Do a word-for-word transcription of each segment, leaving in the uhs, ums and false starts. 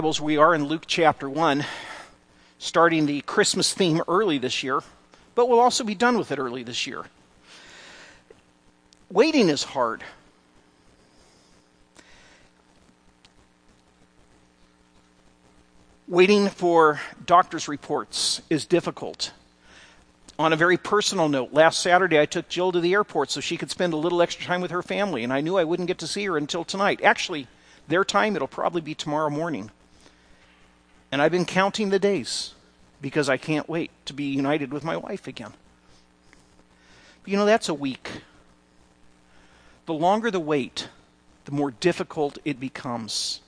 We are in Luke chapter one, starting the Christmas theme early this year, but we'll also be done with it early this year. Waiting is hard. Waiting for doctor's reports is difficult. On a very personal note, last Saturday I took Jill to the airport so she could spend a little extra time with her family, and I knew I wouldn't get to see her until tonight. Actually, their time, it'll probably be tomorrow morning. And I've been counting the days because I can't wait to be united with my wife again. But you know, that's a week. The longer the wait, the more difficult it becomes.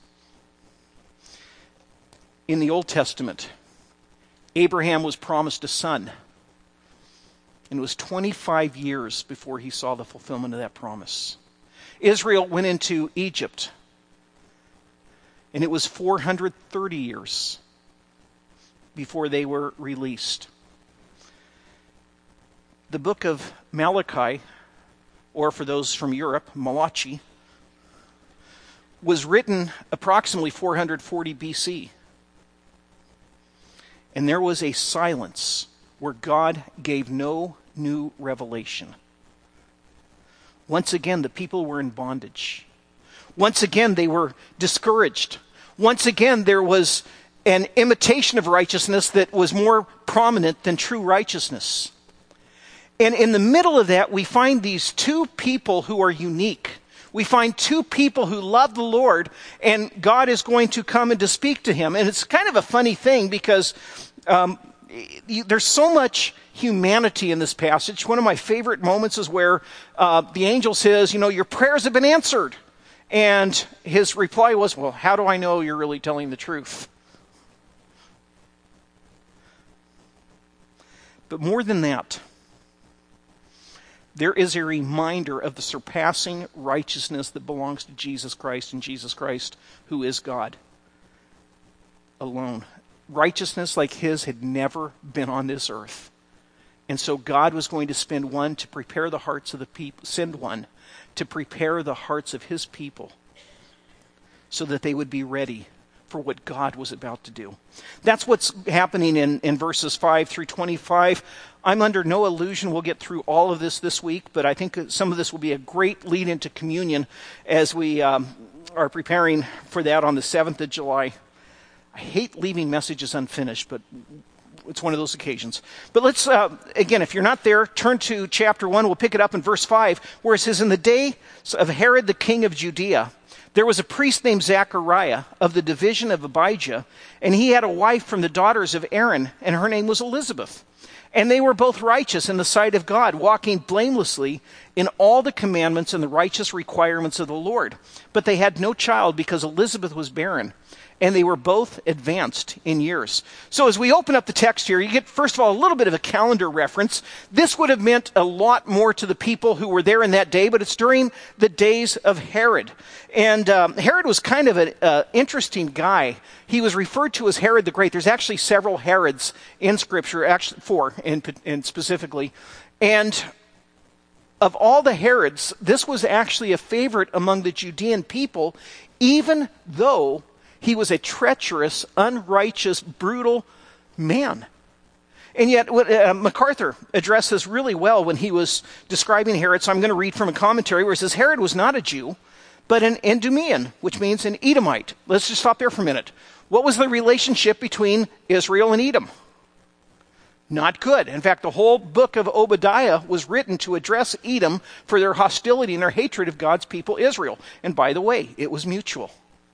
In the Old Testament, Abraham was promised a son. And it was twenty-five years before he saw the fulfillment of that promise. Israel went into Egypt. And it was four hundred thirty years before they were released. The book of Malachi, or for those from Europe, Malachi, was written approximately four hundred forty B C. And there was a silence where God gave no new revelation. Once again, the people were in bondage. Once again, they were discouraged. Once again, there was an imitation of righteousness that was more prominent than true righteousness. And in the middle of that, we find these two people who are unique. We find two people who love the Lord, and God is going to come and to speak to him. And it's kind of a funny thing because um, there's so much humanity in this passage. One of my favorite moments is where uh, the angel says, you know, your prayers have been answered. And his reply was, well, how do I know you're really telling the truth? But more than that, there is a reminder of the surpassing righteousness that belongs to Jesus Christ and Jesus Christ, who is God alone. Righteousness like his had never been on this earth. And so God was going to spend one to prepare the hearts of the people, send one to prepare the hearts of his people so that they would be ready for what God was about to do. That's what's happening in, in verses five through twenty-five. I'm under no illusion we'll get through all of this this week, but I think some of this will be a great lead into communion as we um, are preparing for that on the seventh of July. I hate leaving messages unfinished, but it's one of those occasions. But let's, uh, again, if you're not there, turn to chapter one. We'll pick it up in verse five, where it says, in the day of Herod the king of Judea, there was a priest named Zechariah of the division of Abijah, and he had a wife from the daughters of Aaron, and her name was Elizabeth. And they were both righteous in the sight of God, walking blamelessly in all the commandments and the righteous requirements of the Lord. But they had no child because Elizabeth was barren, and they were both advanced in years. So as we open up the text here, you get, first of all, a little bit of a calendar reference. This would have meant a lot more to the people who were there in that day, but it's during the days of Herod. And um, Herod was kind of an uh, interesting guy. He was referred to as Herod the Great. There's actually several Herods in Scripture, actually four in, in specifically. And of all the Herods, this was actually a favorite among the Judean people, even though he was a treacherous, unrighteous, brutal man. And yet, uh, MacArthur addressed this really well when he was describing Herod. So I'm going to read from a commentary where it says, Herod was not a Jew, but an Idumean, which means an Edomite. Let's just stop there for a minute. What was the relationship between Israel and Edom? Not good. In fact, the whole book of Obadiah was written to address Edom for their hostility and their hatred of God's people, Israel. And by the way, it was mutual.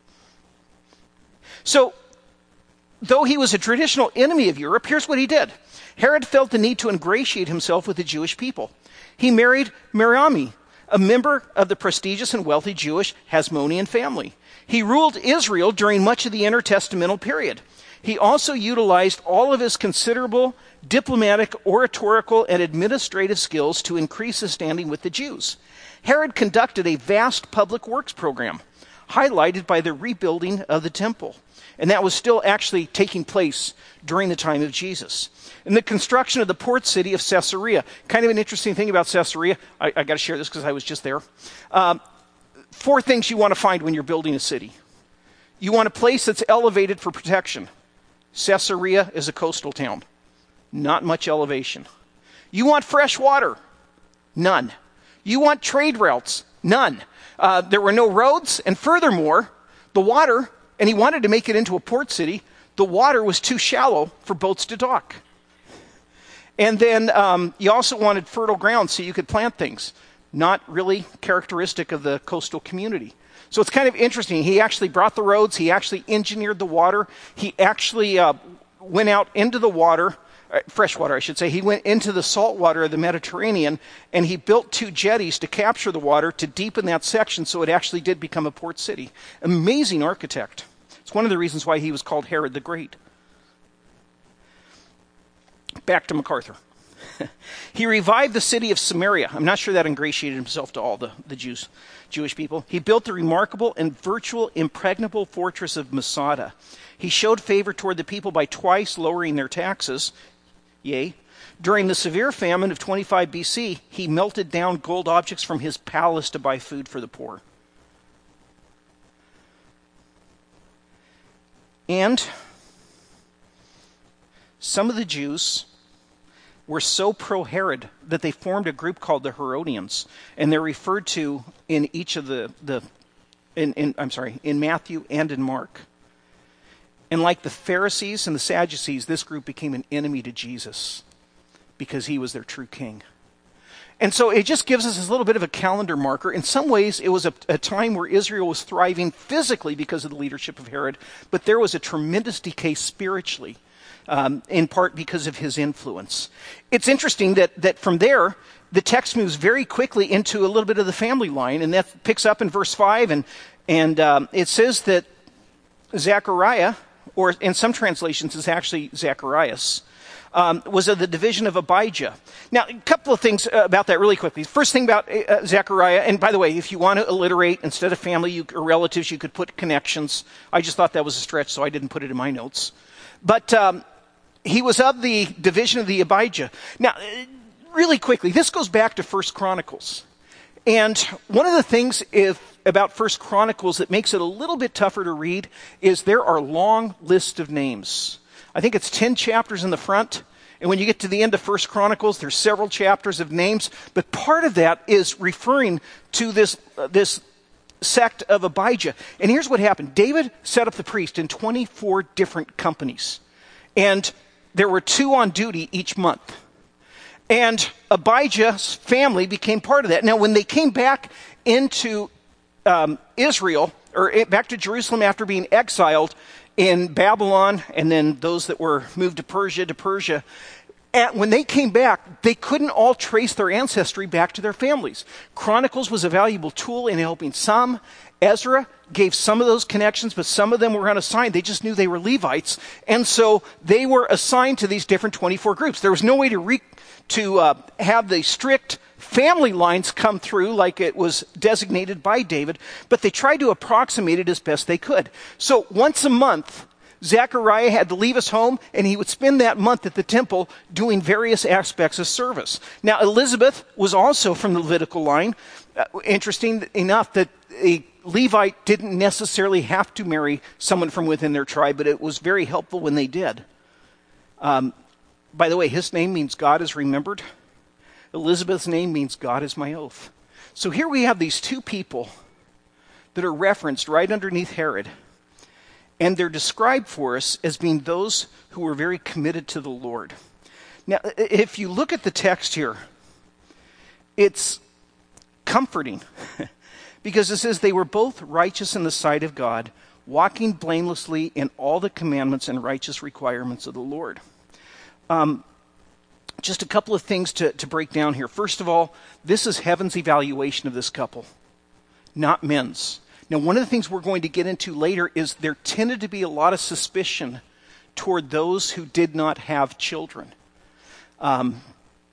So, though he was a traditional enemy of Europe, here's what he did. Herod felt the need to ingratiate himself with the Jewish people. He married Mariamne, a member of the prestigious and wealthy Jewish Hasmonean family. He ruled Israel during much of the intertestamental period. He also utilized all of his considerable diplomatic, oratorical, and administrative skills to increase his standing with the Jews. Herod conducted a vast public works program, highlighted by the rebuilding of the temple. And that was still actually taking place during the time of Jesus. And the construction of the port city of Caesarea. Kind of an interesting thing about Caesarea. I, I got to share this because I was just there. Um, four things you want to find when you're building a city. You want a place that's elevated for protection. Caesarea is a coastal town. Not much elevation. You want fresh water? None. You want trade routes? None. Uh, there were no roads, and furthermore, the water, and he wanted to make it into a port city, the water was too shallow for boats to dock. And then um, you also wanted fertile ground so you could plant things. Not really characteristic of the coastal community. So it's kind of interesting. He actually brought the roads. He actually engineered the water. He actually uh, went out into the water, uh, fresh water, I should say. He went into the salt water of the Mediterranean, and he built two jetties to capture the water to deepen that section so it actually did become a port city. Amazing architect. It's one of the reasons why he was called Herod the Great. Back to MacArthur. He revived the city of Samaria. I'm not sure that ingratiated himself to all the, the Jews, Jewish people. He built the remarkable and virtual impregnable fortress of Masada. He showed favor toward the people by twice lowering their taxes. Yea. During the severe famine of twenty-five B C, he melted down gold objects from his palace to buy food for the poor. And some of the Jews were so pro-Herod that they formed a group called the Herodians, and they're referred to in each of the, the in, in I'm sorry, in Matthew and in Mark. And like the Pharisees and the Sadducees, this group became an enemy to Jesus because he was their true king. And so it just gives us this little bit of a calendar marker. In some ways, it was a, a time where Israel was thriving physically because of the leadership of Herod, but there was a tremendous decay spiritually. Um, in part because of his influence. It's interesting that that from there, the text moves very quickly into a little bit of the family line, and that picks up in verse five, and and um, it says that Zechariah, or in some translations it's actually Zacharias, um, was of the division of Abijah. Now, a couple of things about that really quickly. First thing about uh, Zechariah, and by the way, if you want to alliterate, instead of family you, or relatives, you could put connections. I just thought that was a stretch, so I didn't put it in my notes. But um, he was of the division of the Abijah. Now, really quickly, this goes back to First Chronicles. And one of the things if, about First Chronicles that makes it a little bit tougher to read is there are long lists of names. I think it's ten chapters in the front. And when you get to the end of First Chronicles, there's several chapters of names. But part of that is referring to this, uh, this sect of Abijah. And here's what happened. David set up the priest in twenty-four different companies. And there were two on duty each month. And Abijah's family became part of that. Now, when they came back into um, Israel, or back to Jerusalem after being exiled in Babylon, and then those that were moved to Persia, to Persia, and when they came back, they couldn't all trace their ancestry back to their families. Chronicles was a valuable tool in helping some. Ezra gave some of those connections, but some of them were unassigned. They just knew they were Levites. And so they were assigned to these different twenty-four groups. There was no way to re- to uh, have the strict family lines come through like it was designated by David, but they tried to approximate it as best they could. So once a month, Zechariah had to leave his home, and he would spend that month at the temple doing various aspects of service. Now, Elizabeth was also from the Levitical line. Uh, interesting enough that a Levite didn't necessarily have to marry someone from within their tribe, but it was very helpful when they did. Um, by the way, his name means God is remembered. Elizabeth's name means God is my oath. So here we have these two people that are referenced right underneath Herod. And they're described for us as being those who were very committed to the Lord. Now, if you look at the text here, it's comforting. Because it says they were both righteous in the sight of God, walking blamelessly in all the commandments and righteous requirements of the Lord. Um, just a couple of things to, to break down here. First of all, this is heaven's evaluation of this couple, not men's. Now, one of the things we're going to get into later is there tended to be a lot of suspicion toward those who did not have children. Um,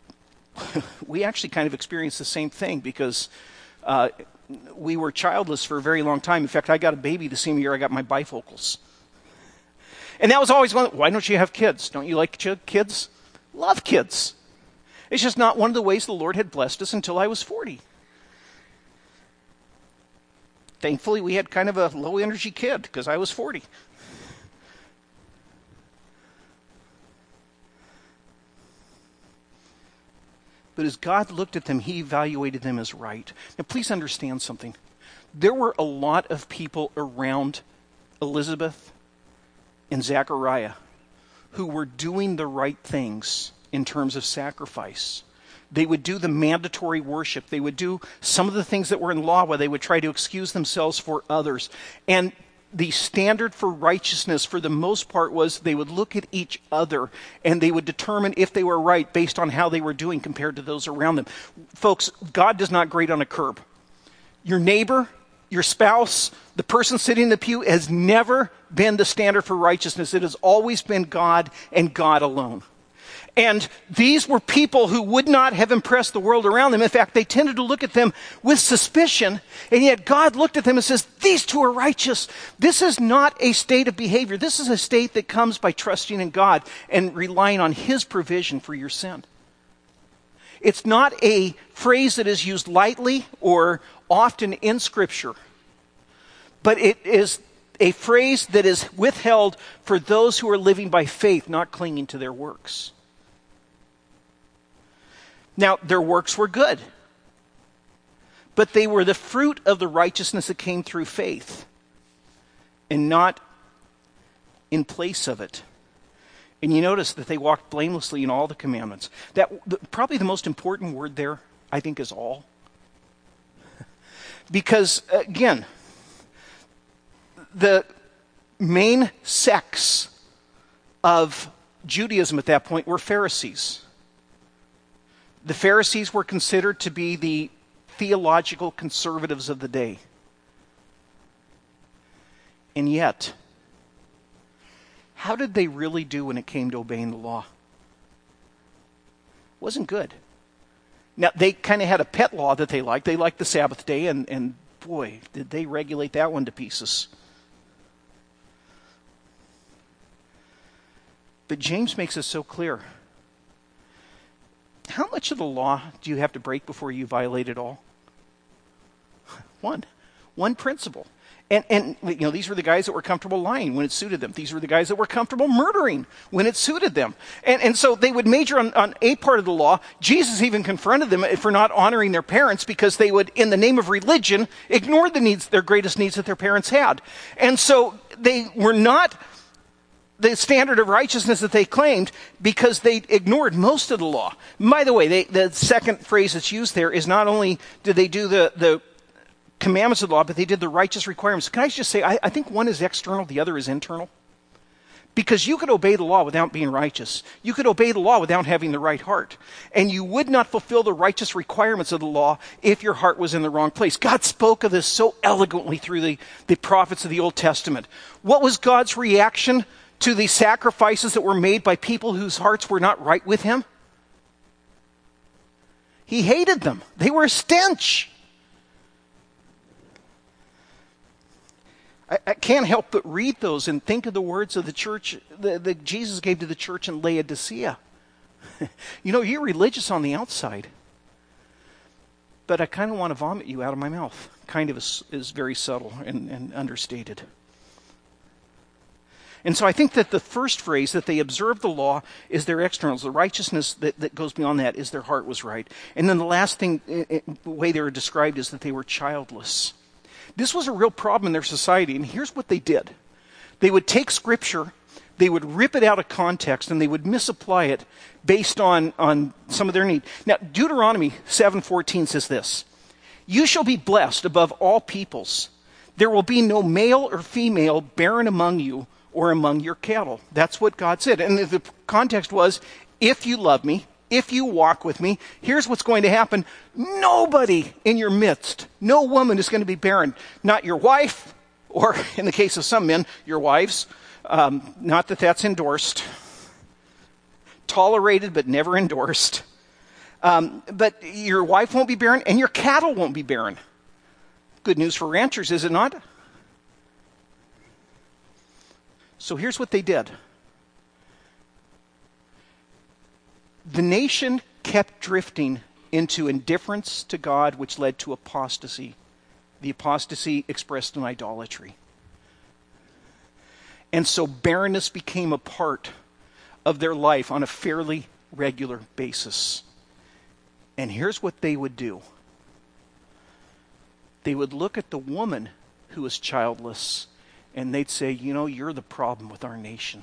we actually kind of experienced the same thing because uh, we were childless for a very long time. In fact, I got a baby the same year I got my bifocals. And that was always one, why don't you have kids? Don't you like kids? Love kids. It's just not one of the ways the Lord had blessed us until I was forty. Thankfully, we had kind of a low-energy kid because I was forty. But as God looked at them, he evaluated them as right. Now, please understand something. There were a lot of people around Elizabeth and Zechariah who were doing the right things in terms of sacrifice. They would do the mandatory worship. They would do some of the things that were in law where they would try to excuse themselves for others. And the standard for righteousness, for the most part, was they would look at each other and they would determine if they were right based on how they were doing compared to those around them. Folks, God does not grade on a curb. Your neighbor, your spouse, the person sitting in the pew has never been the standard for righteousness. It has always been God and God alone. And these were people who would not have impressed the world around them. In fact, they tended to look at them with suspicion. And yet God looked at them and says, these two are righteous. This is not a state of behavior. This is a state that comes by trusting in God and relying on his provision for your sin. It's not a phrase that is used lightly or often in Scripture, but it is a phrase that is withheld for those who are living by faith, not clinging to their works. Now, their works were good, but they were the fruit of the righteousness that came through faith and not in place of it. And you notice that they walked blamelessly in all the commandments. That the, probably the most important word there, I think, is all. Because, again, the main sects of Judaism at that point were Pharisees. The Pharisees were considered to be the theological conservatives of the day. And yet, how did they really do when it came to obeying the law? It wasn't good. Now, they kind of had a pet law that they liked. They liked the Sabbath day, and, and boy, did they regulate that one to pieces. But James makes it so clear. How much of the law do you have to break before you violate it all? One. One principle. And, and you know, these were the guys that were comfortable lying when it suited them. These were the guys that were comfortable murdering when it suited them. And, and so they would major on, on a part of the law. Jesus even confronted them for not honoring their parents because they would, in the name of religion, ignore the needs, their greatest needs that their parents had. And so they were not the standard of righteousness that they claimed because they ignored most of the law. By the way, they, the second phrase that's used there is not only did they do the, the commandments of the law, but they did the righteous requirements. Can I just say, I, I think one is external, the other is internal. Because you could obey the law without being righteous. You could obey the law without having the right heart. And you would not fulfill the righteous requirements of the law if your heart was in the wrong place. God spoke of this so eloquently through the, the prophets of the Old Testament. What was God's reaction to the sacrifices that were made by people whose hearts were not right with him? He hated them. They were a stench. I, I can't help but read those and think of the words of the church that, that Jesus gave to the church in Laodicea. You know, you're religious on the outside, but I kind of want to vomit you out of my mouth. Kind of is, is very subtle and, and understated. And so I think that the first phrase, that they observed the law, is their externals. The righteousness that, that goes beyond that is their heart was right. And then the last thing, the way they were described, is that they were childless. This was a real problem in their society, and here's what they did. They would take Scripture, they would rip it out of context, and they would misapply it based on, on some of their need. Now, Deuteronomy seven fourteen says this, "You shall be blessed above all peoples. There will be no male or female barren among you, or among your cattle." That's what God said. And the context was, if you love me, if you walk with me, here's what's going to happen. Nobody in your midst, no woman is going to be barren. Not your wife, or in the case of some men, your wives. Um, not that that's endorsed. Tolerated, but never endorsed. Um, but your wife won't be barren, and your cattle won't be barren. Good news for ranchers, is it not? So here's what they did. The nation kept drifting into indifference to God, which led to apostasy the apostasy expressed in idolatry. And so barrenness became a part of their life on a fairly regular basis. And here's what they would do. They would look at the woman who was childless, and they'd say, you know, you're the problem with our nation.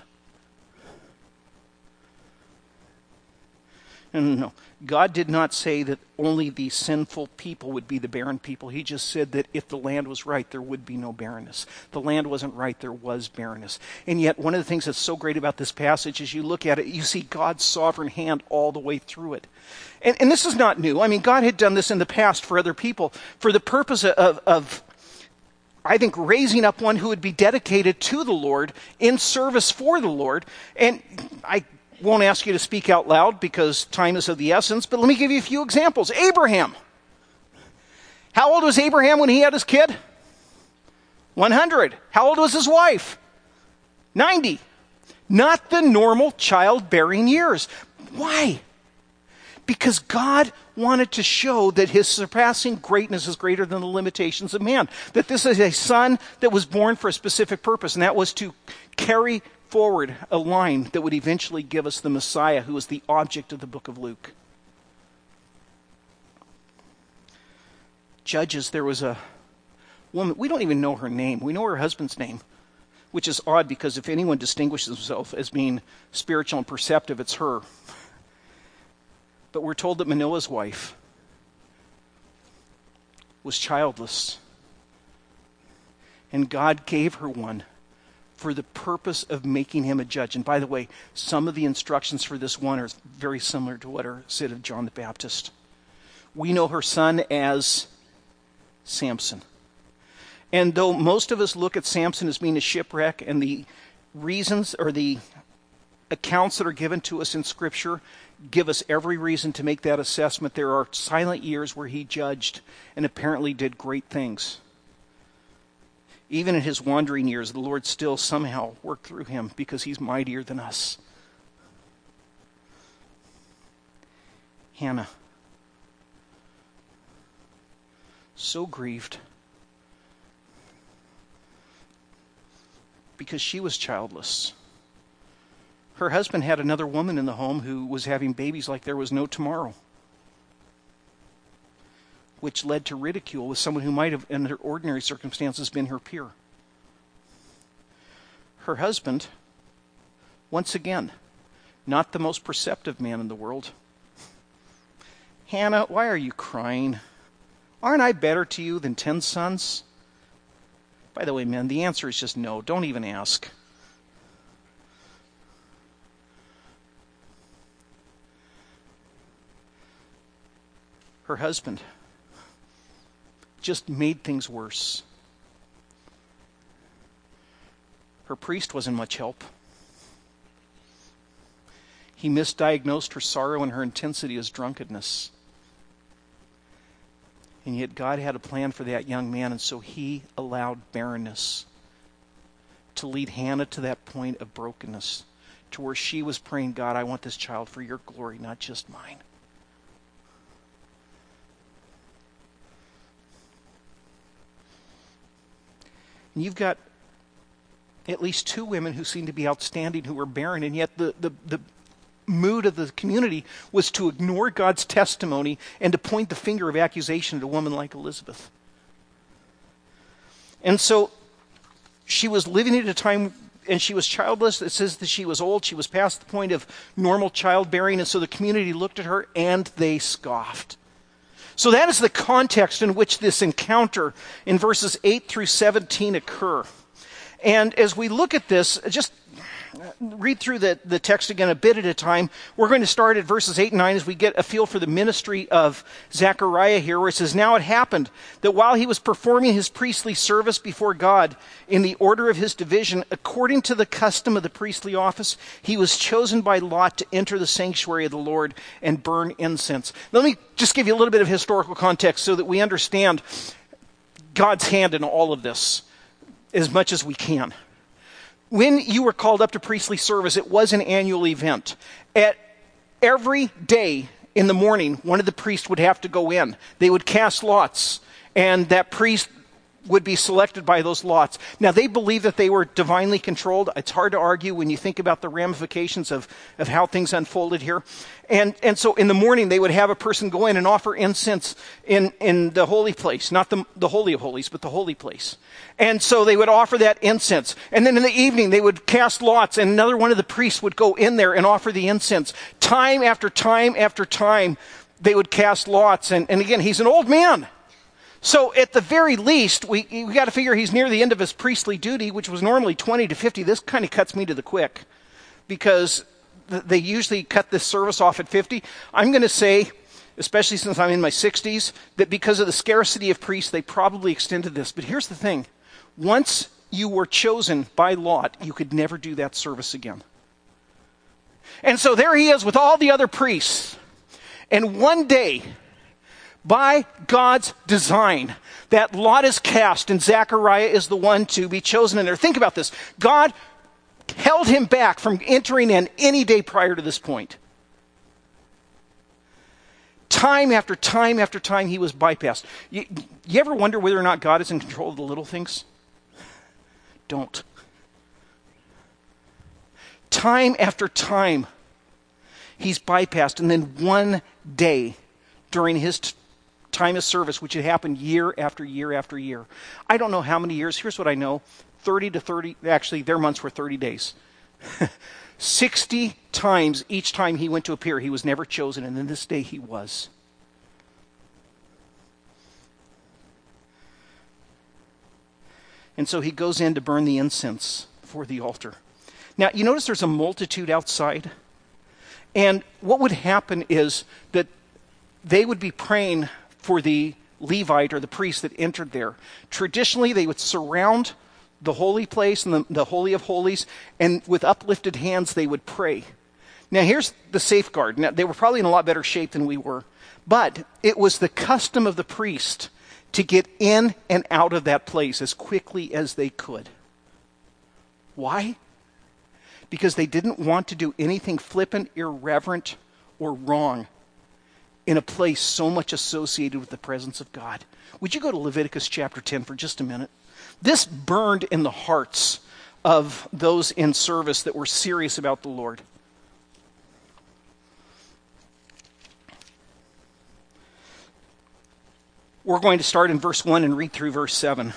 No, no, no. God did not say that only the sinful people would be the barren people. He just said that if the land was right, there would be no barrenness. The land wasn't right, there was barrenness. And yet, one of the things that's so great about this passage is you look at it, you see God's sovereign hand all the way through it. And, and this is not new. I mean, God had done this in the past for other people for the purpose of, of, I think, raising up one who would be dedicated to the Lord in service for the Lord. And I won't ask you to speak out loud because time is of the essence, but let me give you a few examples. Abraham. How old was Abraham when he had his kid? one hundred. How old was his wife? ninety. Not the normal childbearing years. Why? Because God wanted to show that his surpassing greatness is greater than the limitations of man. That this is a son that was born for a specific purpose, and that was to carry forward a line that would eventually give us the Messiah, who is the object of the book of Luke. Judges, there was a woman, we don't even know her name. We know her husband's name, which is odd because if anyone distinguishes himself as being spiritual and perceptive, it's her. But we're told that Manoah's wife was childless, and God gave her one for the purpose of making him a judge. And by the way, some of the instructions for this one are very similar to what are said of John the Baptist. We know her son as Samson. And though most of us look at Samson as being a shipwreck, and the reasons or the accounts that are given to us in Scripture give us every reason to make that assessment, there are silent years where he judged and apparently did great things. Even in his wandering years, the Lord still somehow worked through him because he's mightier than us. Hannah. So grieved because she was childless. Her husband had another woman in the home who was having babies like there was no tomorrow, which led to ridicule with someone who might have, under ordinary circumstances, been her peer. Her husband, once again, not the most perceptive man in the world. Hannah, why are you crying? Aren't I better to you than ten sons? By the way, men, the answer is just no. Don't even ask. Her husband just made things worse. Her priest wasn't much help. He misdiagnosed her sorrow and her intensity as drunkenness. And yet God had a plan for that young man, and so he allowed barrenness to lead Hannah to that point of brokenness, to where she was praying, God, I want this child for your glory, not just mine. And you've got at least two women who seem to be outstanding who were barren, and yet the, the, the mood of the community was to ignore God's testimony and to point the finger of accusation at a woman like Elizabeth. And so she was living at a time, and she was childless. It says that she was old. She was past the point of normal childbearing, and so the community looked at her and they scoffed. So that is the context in which this encounter in verses eight through seventeen occur. And as we look at this, just read through the, the text again a bit at a time. We're going to start at verses eight and nine as we get a feel for the ministry of Zechariah here, where it says, Now it happened that while he was performing his priestly service before God in the order of his division, according to the custom of the priestly office, he was chosen by lot to enter the sanctuary of the Lord and burn incense. Let me just give you a little bit of historical context so that we understand God's hand in all of this as much as we can. When you were called up to priestly service, it was an annual event. At every day in the morning, one of the priests would have to go in. They would cast lots, and that priest would be selected by those lots. Now, they believe that they were divinely controlled. It's hard to argue when you think about the ramifications of, of how things unfolded here. And and so in the morning, they would have a person go in and offer incense in, in the holy place. Not the, the Holy of Holies, but the holy place. And so they would offer that incense. And then in the evening, they would cast lots, and another one of the priests would go in there and offer the incense. Time after time after time, they would cast lots. And, and again, he's an old man. So at the very least, we we got to figure he's near the end of his priestly duty, which was normally twenty to fifty. This kind of cuts me to the quick because th- they usually cut this service off at fifty. I'm going to say, especially since I'm in my sixties, that because of the scarcity of priests, they probably extended this. But here's the thing. Once you were chosen by lot, you could never do that service again. And so there he is with all the other priests. And one day, by God's design, that lot is cast and Zechariah is the one to be chosen in there. Think about this. God held him back from entering in any day prior to this point. Time after time after time he was bypassed. You, you ever wonder whether or not God is in control of the little things? Don't. Time after time he's bypassed, and then one day during his t- time of service, which had happened year after year after year. I don't know how many years. Here's what I know. thirty to thirty, actually their months were thirty days. sixty times each time he went to appear, he was never chosen, and then this day he was. And so he goes in to burn the incense for the altar. Now, you notice there's a multitude outside. And what would happen is that they would be praying for the Levite or the priest that entered there. Traditionally, they would surround the holy place and the, the Holy of Holies, and with uplifted hands, they would pray. Now, here's the safeguard. Now, they were probably in a lot better shape than we were, but it was the custom of the priest to get in and out of that place as quickly as they could. Why? Because they didn't want to do anything flippant, irreverent, or wrong in a place so much associated with the presence of God. Would you go to Leviticus chapter ten for just a minute? This burned in the hearts of those in service that were serious about the Lord. We're going to start in verse one and read through verse seven.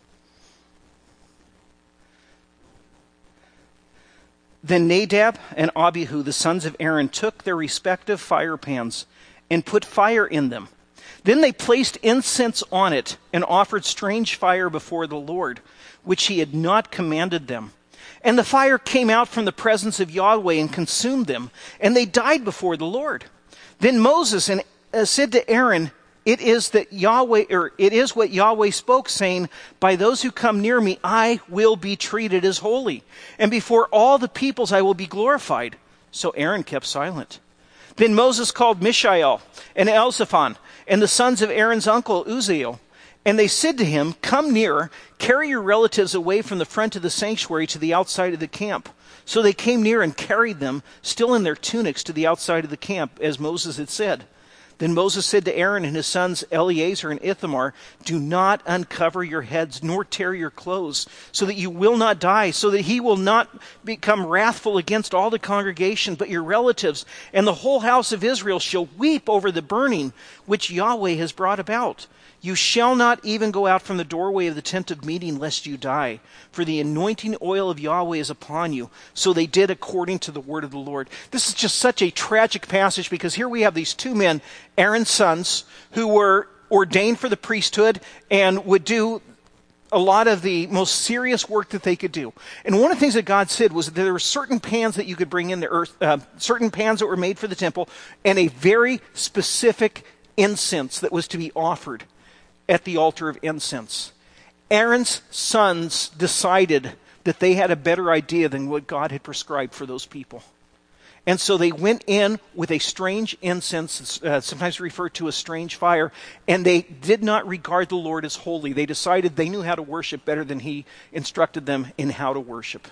Then Nadab and Abihu, the sons of Aaron, took their respective fire pans and put fire in them. Then they placed incense on it and offered strange fire before the Lord, which he had not commanded them. And the fire came out from the presence of Yahweh and consumed them, and they died before the Lord. Then Moses and, uh, said to Aaron, It is that Yahweh, or it is what Yahweh spoke, saying, by those who come near me, I will be treated as holy, and before all the peoples I will be glorified. So Aaron kept silent. Then Moses called Mishael and Elzaphan and the sons of Aaron's uncle Uzziel, and they said to him, come near, carry your relatives away from the front of the sanctuary to the outside of the camp. So they came near and carried them, still in their tunics, to the outside of the camp, as Moses had said. Then Moses said to Aaron and his sons Eleazar and Ithamar, do not uncover your heads, nor tear your clothes, so that you will not die, so that he will not become wrathful against all the congregation, but your relatives and the whole house of Israel shall weep over the burning which Yahweh has brought about. You shall not even go out from the doorway of the tent of meeting, lest you die. For the anointing oil of Yahweh is upon you. So they did according to the word of the Lord. This is just such a tragic passage, because here we have these two men, Aaron's sons, who were ordained for the priesthood and would do a lot of the most serious work that they could do. And one of the things that God said was that there were certain pans that you could bring in the earth, uh, certain pans that were made for the temple, and a very specific incense that was to be offered at the altar of incense. Aaron's sons decided that they had a better idea than what God had prescribed for those people. And so they went in with a strange incense, uh, sometimes referred to as strange fire, and they did not regard the Lord as holy. They decided they knew how to worship better than he instructed them in how to worship.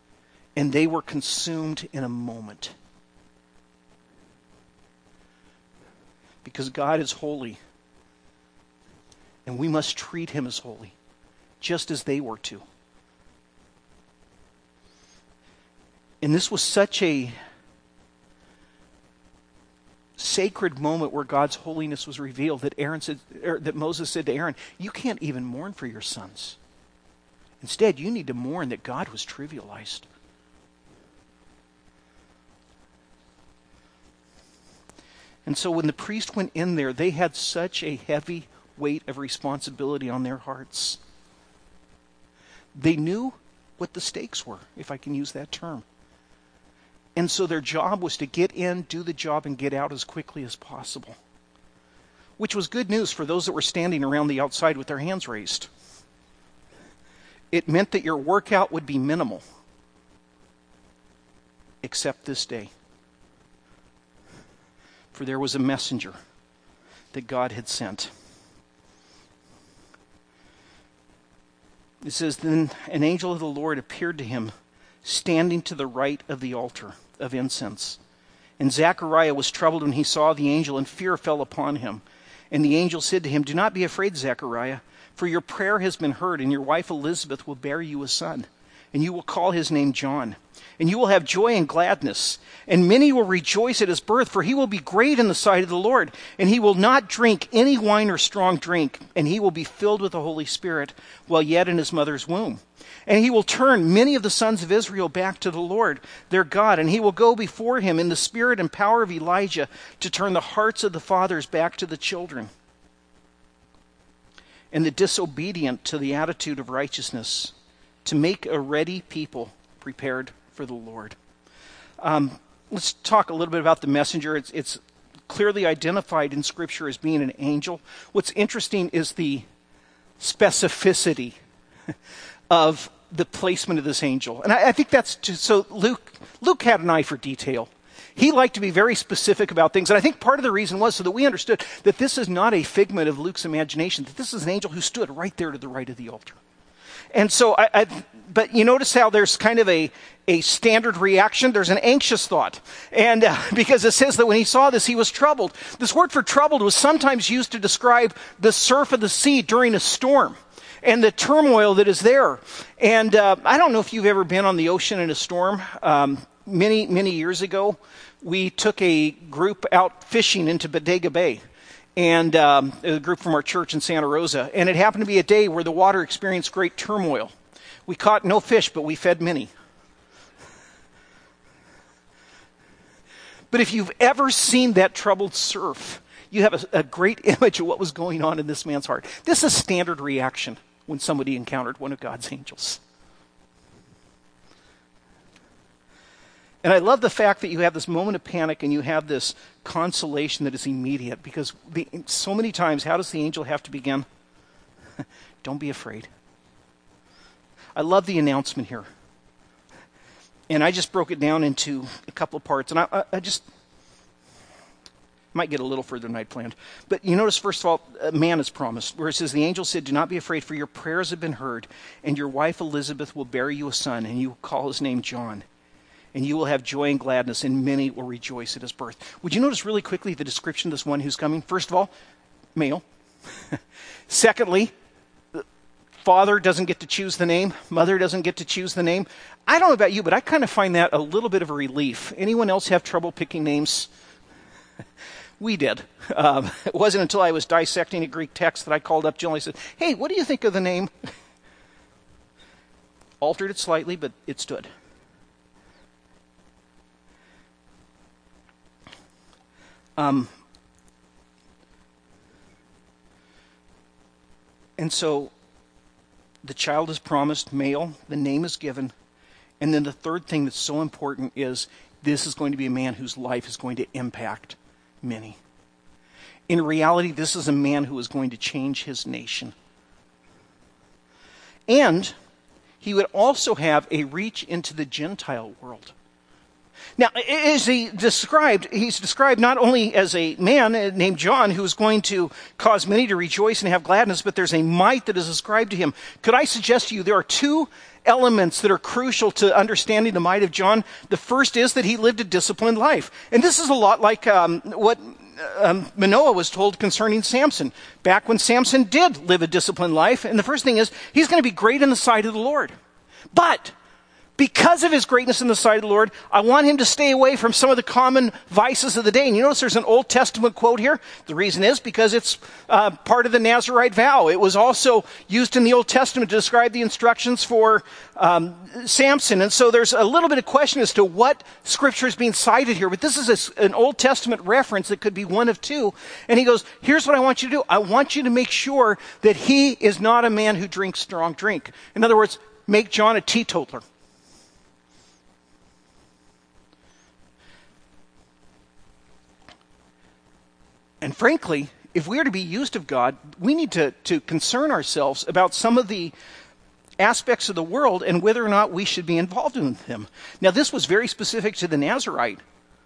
And they were consumed in a moment. Because God is holy. And we must treat him as holy. just as they were to. And this was such a sacred moment where God's holiness was revealed that Aaron said, er, that Moses said to Aaron, you can't even mourn for your sons. Instead, you need to mourn that God was trivialized. And so when the priest went in there, they had such a heavy weight of responsibility on their hearts. They knew what the stakes were, if I can use that term. And so their job was to get in, do the job, and get out as quickly as possible. Which was good news for those that were standing around the outside with their hands raised. It meant that your workout would be minimal. Except this day. For there was a messenger that God had sent. It says, then an angel of the Lord appeared to him, standing to the right of the altar of incense. And Zechariah was troubled when he saw the angel, and fear fell upon him. And the angel said to him, do not be afraid, Zechariah, for your prayer has been heard, and your wife Elizabeth will bear you a son, and you will call his name John. And you will have joy and gladness, and many will rejoice at his birth, for he will be great in the sight of the Lord, and he will not drink any wine or strong drink, and he will be filled with the Holy Spirit while yet in his mother's womb. And he will turn many of the sons of Israel back to the Lord, their God, and he will go before him in the spirit and power of Elijah to turn the hearts of the fathers back to the children, and the disobedient to the attitude of righteousness, to make a ready people prepared for the Lord. Um, let's talk a little bit about the messenger. It's, it's clearly identified in Scripture as being an angel. What's interesting is the specificity of the placement of this angel. And I, I think that's just, so Luke, Luke had an eye for detail. He liked to be very specific about things. And I think part of the reason was so that we understood that this is not a figment of Luke's imagination, that this is an angel who stood right there to the right of the altar. And so, I, I, but you notice how there's kind of a, a standard reaction. There's an anxious thought. And uh, because it says that when he saw this, he was troubled. This word for troubled was sometimes used to describe the surf of the sea during a storm and the turmoil that is there. And uh, I don't know if you've ever been on the ocean in a storm. Um, many, many years ago, we took a group out fishing into Bodega Bay. And um, a group from our church in Santa Rosa. And it happened to be a day where the water experienced great turmoil. We caught no fish, but we fed many. But if you've ever seen that troubled surf, you have a, a great image of what was going on in this man's heart. This is standard reaction when somebody encountered one of God's angels. And I love the fact that you have this moment of panic and you have this consolation that is immediate, because the, so many times, how does the angel have to begin? Don't be afraid. I love the announcement here. And I just broke it down into a couple of parts. And I, I, I just might get a little further than I'd planned. But you notice, first of all, a man is promised, where it says, the angel said, do not be afraid, for your prayers have been heard, and your wife Elizabeth will bear you a son, and you will call his name John. And you will have joy and gladness, and many will rejoice at his birth. Would you notice really quickly the description of this one who's coming? First of all, male. Secondly, father doesn't get to choose the name. Mother doesn't get to choose the name. I don't know about you, but I kind of find that a little bit of a relief. Anyone else have trouble picking names? We did. Um, it wasn't until I was dissecting a Greek text that I called up Jill and I said, hey, what do you think of the name? Altered it slightly, but it stood. Um, and so the child is promised, male, the name is given, and then the third thing that's so important is this is going to be a man whose life is going to impact many. In reality, this is a man who is going to change his nation. And he would also have a reach into the Gentile world. Now, is he described, he's described not only as a man named John who is going to cause many to rejoice and have gladness, but there's a might that is ascribed to him. Could I suggest to you there are two elements that are crucial to understanding the might of John? The first is that he lived a disciplined life. And this is a lot like um, what um, Manoah was told concerning Samson, back when Samson did live a disciplined life. And the first thing is, he's going to be great in the sight of the Lord. But because of his greatness in the sight of the Lord, I want him to stay away from some of the common vices of the day. And you notice there's an Old Testament quote here. The reason is because it's uh, part of the Nazirite vow. It was also used in the Old Testament to describe the instructions for um, Samson. And so there's a little bit of question as to what scripture is being cited here. But this is a, an Old Testament reference that could be one of two. And he goes, here's what I want you to do. I want you to make sure that he is not a man who drinks strong drink. In other words, make John a teetotaler. And frankly, if we are to be used of God, we need to, to concern ourselves about some of the aspects of the world and whether or not we should be involved in them. Now, this was very specific to the Nazirite.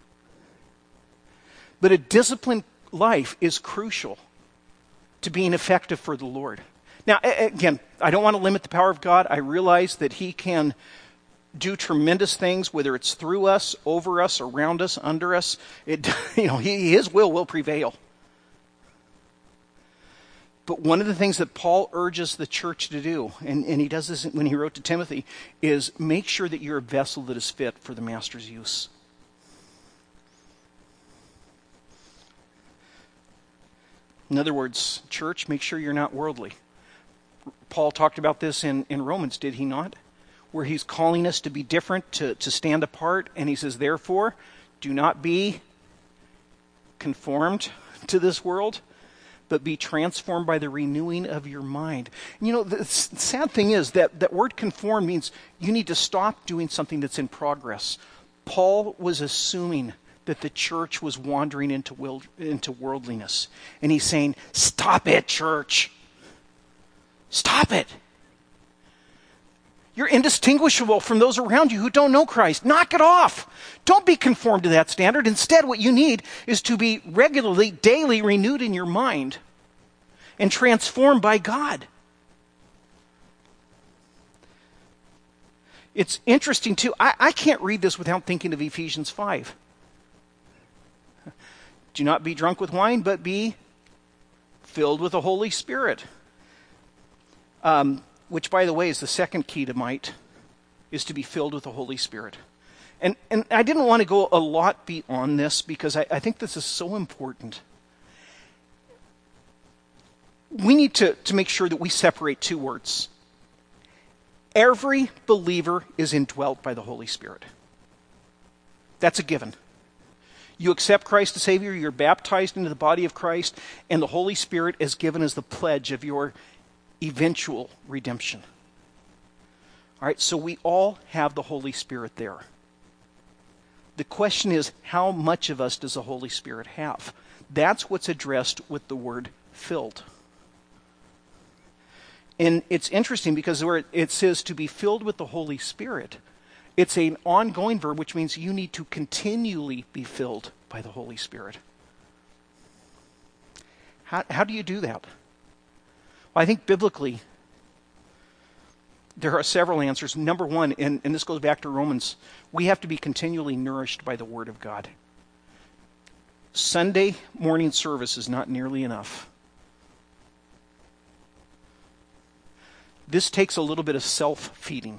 But a disciplined life is crucial to being effective for the Lord. Now, again, I don't want to limit the power of God. I realize that he can do tremendous things, whether it's through us, over us, around us, under us. It, you know, he, his will will prevail. But one of the things that Paul urges the church to do, and, and he does this when he wrote to Timothy, is make sure that you're a vessel that is fit for the master's use. In other words, church, make sure you're not worldly. Paul talked about this in, in Romans, did he not? Where he's calling us to be different, to, to stand apart. And he says, therefore, do not be conformed to this world, but be transformed by the renewing of your mind. And you know, the sad thing is that that word conform means you need to stop doing something that's in progress. Paul was assuming that the church was wandering into, wild, into worldliness. And he's saying, stop it, church. Stop it. You're indistinguishable from those around you who don't know Christ. Knock it off. Don't be conformed to that standard. Instead, what you need is to be regularly, daily renewed in your mind and transformed by God. It's interesting, too. I, I can't read this without thinking of Ephesians five. Do not be drunk with wine, but be filled with the Holy Spirit. Um... Which, by the way, is the second key to might, is to be filled with the Holy Spirit. And and I didn't want to go a lot beyond this because I, I think this is so important. We need to, to make sure that we separate two words. Every believer is indwelt by the Holy Spirit. That's a given. You accept Christ as Savior, you're baptized into the body of Christ, and the Holy Spirit is given as the pledge of your eventual redemption. All right, so we all have the Holy Spirit there. The question is, how much of us does the Holy Spirit have? That's what's addressed with the word filled. And it's interesting because where it says to be filled with the Holy Spirit, it's an ongoing verb, which means you need to continually be filled by the Holy Spirit. How, how do you do that? Well, I think biblically, there are several answers. Number one, and, and this goes back to Romans, we have to be continually nourished by the Word of God. Sunday morning service is not nearly enough. This takes a little bit of self-feeding.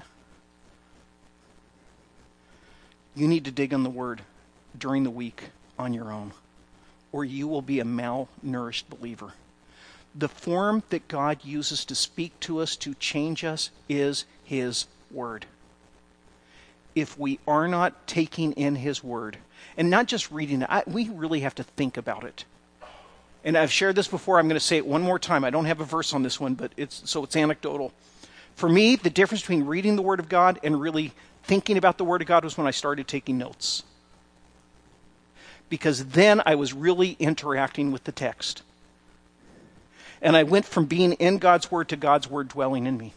You need to dig on the Word during the week on your own, or you will be a malnourished believer. The form that God uses to speak to us, to change us, is His Word. If we are not taking in His Word, and not just reading it, I, we really have to think about it. And I've shared this before, I'm going to say it one more time. I don't have a verse on this one, but it's so it's anecdotal. For me, the difference between reading the Word of God and really thinking about the Word of God was when I started taking notes. Because then I was really interacting with the text. And I went from being in God's Word to God's Word dwelling in me.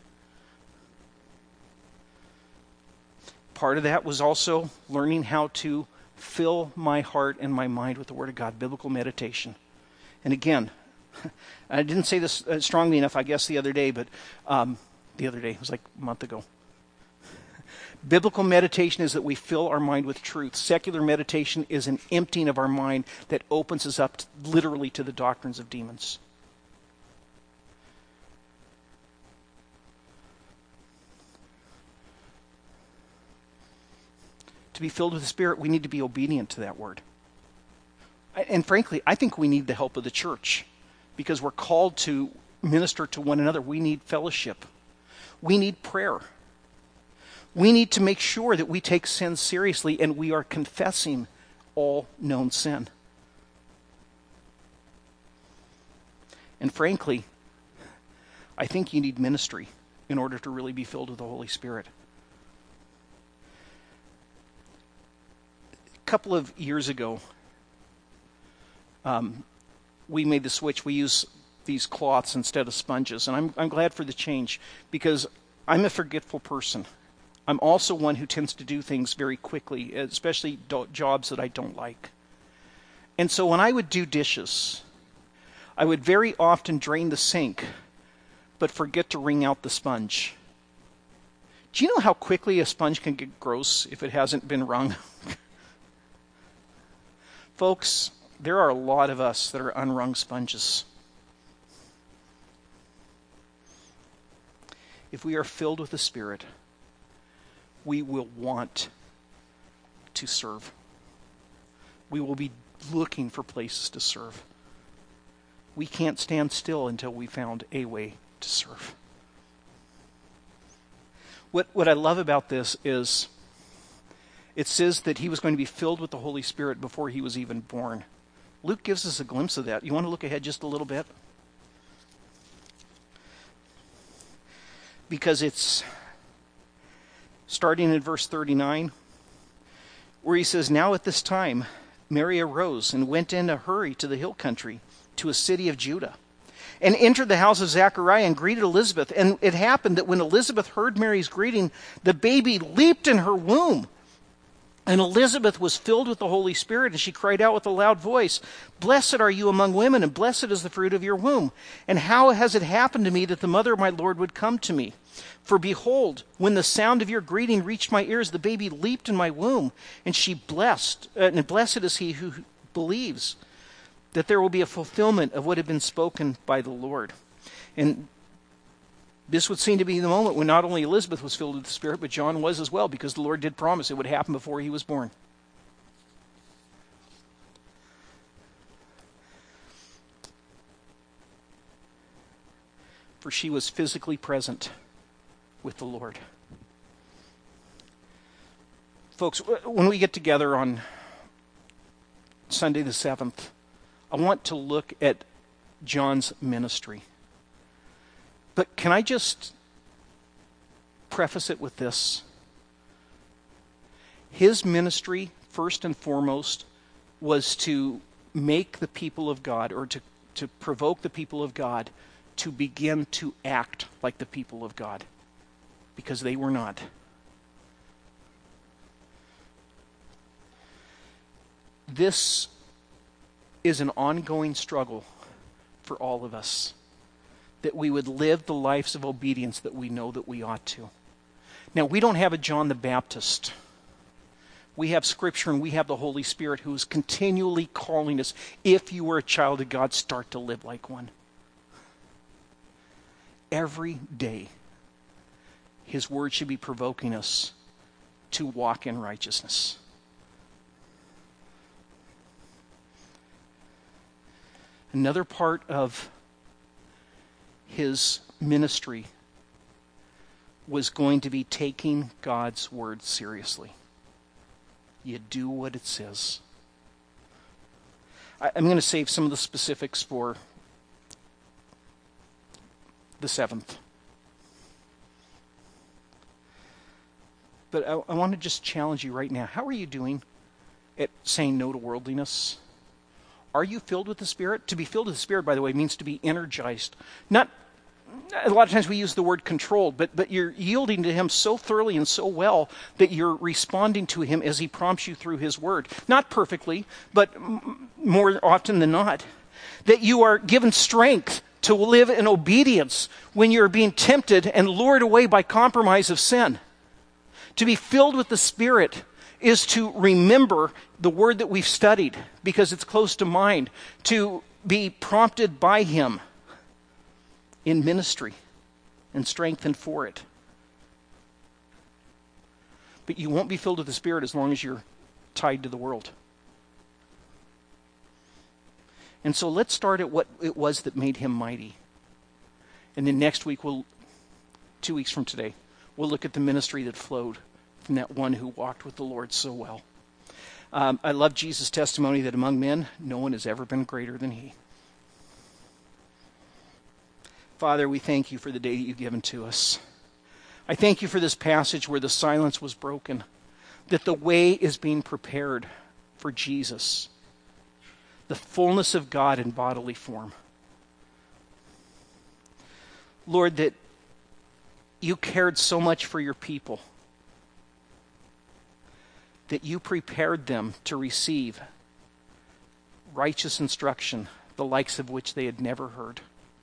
Part of that was also learning how to fill my heart and my mind with the Word of God, biblical meditation. And again, I didn't say this strongly enough, I guess, the other day, but um, the other day, it was like a month ago. Biblical meditation is that we fill our mind with truth. Secular meditation is an emptying of our mind that opens us up to, literally to the doctrines of demons. To be filled with the Spirit, we need to be obedient to that word. And frankly, I think we need the help of the church because we're called to minister to one another. We need fellowship. We need prayer. We need to make sure that we take sin seriously and we are confessing all known sin. And frankly, I think you need ministry in order to really be filled with the Holy Spirit. A couple of years ago, um, we made the switch. We use these cloths instead of sponges. And I'm, I'm glad for the change because I'm a forgetful person. I'm also one who tends to do things very quickly, especially do- jobs that I don't like. And so when I would do dishes, I would very often drain the sink, but forget to wring out the sponge. Do you know how quickly a sponge can get gross if it hasn't been wrung? Folks, there are a lot of us that are unwrung sponges. If we are filled with the Spirit, we will want to serve. We will be looking for places to serve. We can't stand still until we found a way to serve. What, what I love about this is it says that he was going to be filled with the Holy Spirit before he was even born. Luke gives us a glimpse of that. You want to look ahead just a little bit? Because it's starting in verse thirty-nine, where he says, "Now at this time, Mary arose and went in a hurry to the hill country, to a city of Judah, and entered the house of Zechariah and greeted Elizabeth. And it happened that when Elizabeth heard Mary's greeting, the baby leaped in her womb. And Elizabeth was filled with the Holy Spirit, and she cried out with a loud voice, 'Blessed are you among women, and blessed is the fruit of your womb. And how has it happened to me that the mother of my Lord would come to me? For behold, when the sound of your greeting reached my ears, the baby leaped in my womb. And she blessed, uh, and blessed is he who believes that there will be a fulfillment of what had been spoken by the Lord.'" And this would seem to be the moment when not only Elizabeth was filled with the Spirit, but John was as well, because the Lord did promise it would happen before he was born. For she was physically present with the Lord. Folks, when we get together on Sunday the seventh, I want to look at John's ministry. But can I just preface it with this? His ministry, first and foremost, was to make the people of God, or to, to provoke the people of God to begin to act like the people of God, because they were not. This is an ongoing struggle for all of us, that we would live the lives of obedience that we know that we ought to. Now, we don't have a John the Baptist. We have Scripture and we have the Holy Spirit who is continually calling us, if you were a child of God, start to live like one. Every day, His Word should be provoking us to walk in righteousness. Another part of His ministry was going to be taking God's Word seriously. You do what it says. I, I'm going to save some of the specifics for the seventh. But I, I want to just challenge you right now. How are you doing at saying no to worldliness? Are you filled with the Spirit? To be filled with the Spirit, by the way, means to be energized. Not, a lot of times we use the word controlled, but, but you're yielding to Him so thoroughly and so well that you're responding to Him as He prompts you through His Word. Not perfectly, but m- more often than not. That you are given strength to live in obedience when you're being tempted and lured away by compromise of sin. To be filled with the Spirit is to remember the word that we've studied because it's close to mind, to be prompted by Him in ministry and strengthened for it. But you won't be filled with the Spirit as long as you're tied to the world. And so let's start at what it was that made Him mighty. And then next week, we'll, two weeks from today, we'll look at the ministry that flowed from that one who walked with the Lord so well. Um, I love Jesus' testimony that among men, no one has ever been greater than He. Father, we thank You for the day that You've given to us. I thank You for this passage where the silence was broken, that the way is being prepared for Jesus, the fullness of God in bodily form. Lord, that You cared so much for Your people, that You prepared them to receive righteous instruction, the likes of which they had never heard.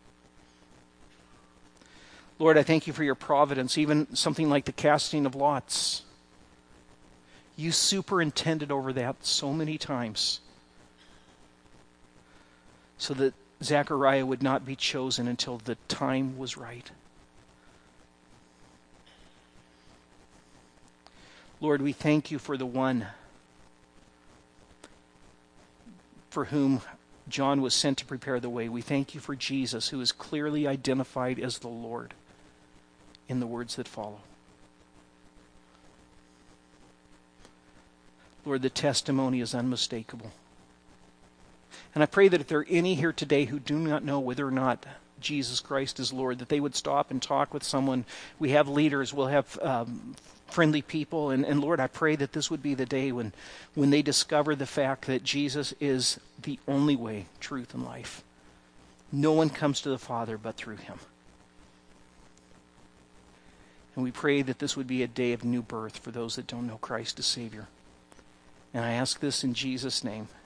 Lord, I thank You for Your providence, even something like the casting of lots. You superintended over that so many times so that Zechariah would not be chosen until the time was right. Lord, we thank You for the one for whom John was sent to prepare the way. We thank You for Jesus, who is clearly identified as the Lord in the words that follow. Lord, the testimony is unmistakable. And I pray that if there are any here today who do not know whether or not Jesus Christ is Lord, that they would stop and talk with someone. We have leaders, we'll have um, friendly people. And, and Lord, I pray that this would be the day when, when they discover the fact that Jesus is the only way, truth, and life. No one comes to the Father but through Him. And we pray that this would be a day of new birth for those that don't know Christ as Savior. And I ask this in Jesus' name.